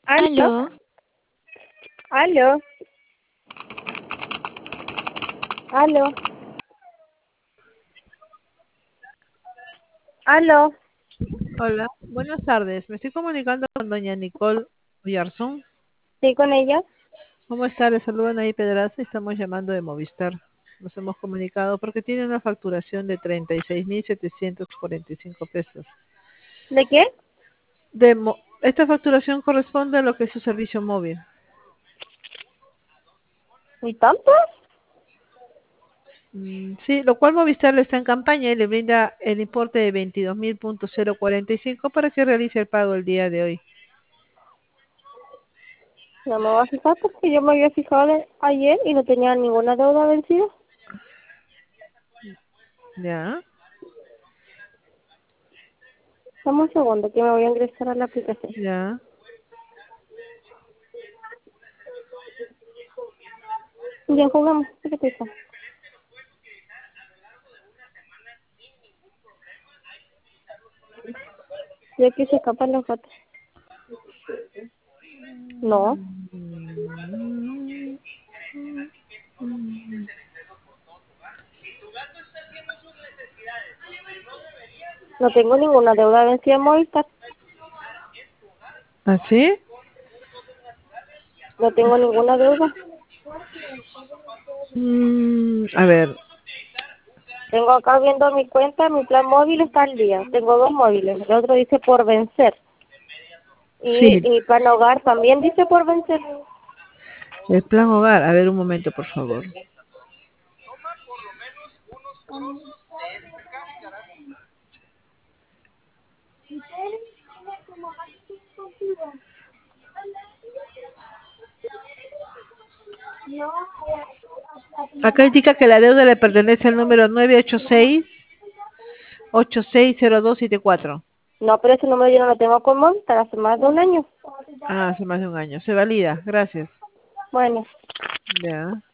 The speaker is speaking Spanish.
¿Aló? Aló, ¿Aló? ¿Aló? ¿Aló? Hola, buenas tardes. Me estoy comunicando con doña Nicole Oyarzún. ¿Sí con ella? ¿Cómo está? Le saludan ahí Pedraza. Estamos llamando de Movistar. Nos hemos comunicado porque tiene una facturación de 36.745 pesos. ¿De qué? Esta facturación corresponde a lo que es su servicio móvil. ¿Y tanto? Sí, lo cual Movistar le está en campaña y le brinda el importe de 22.045 para que realice el pago el día de hoy. No me voy a fijar porque yo me había fijado ayer y no tenía ninguna deuda vencida. ¿Ya? Dame un segundo que me voy a ingresar a la aplicación. ¿Ya? Ya jugamos. ¿Qué te pasa? Y aquí se escapan los gatos. No, no tengo ninguna deuda vencida en Movistar. ¿Así? No tengo ninguna deuda. A ver, Tengo acá viendo mi cuenta, mi plan móvil está al día. Tengo dos móviles. El otro dice por vencer. Y sí, mi plan hogar también dice por vencer. el plan hogar. A ver, un momento, por favor. Acá indica que la deuda le pertenece al número 986-860274. No, pero ese número yo no lo tengo con Movistar hace más de un año. Ah, hace más de un año. Se valida, gracias. Bueno. Ya.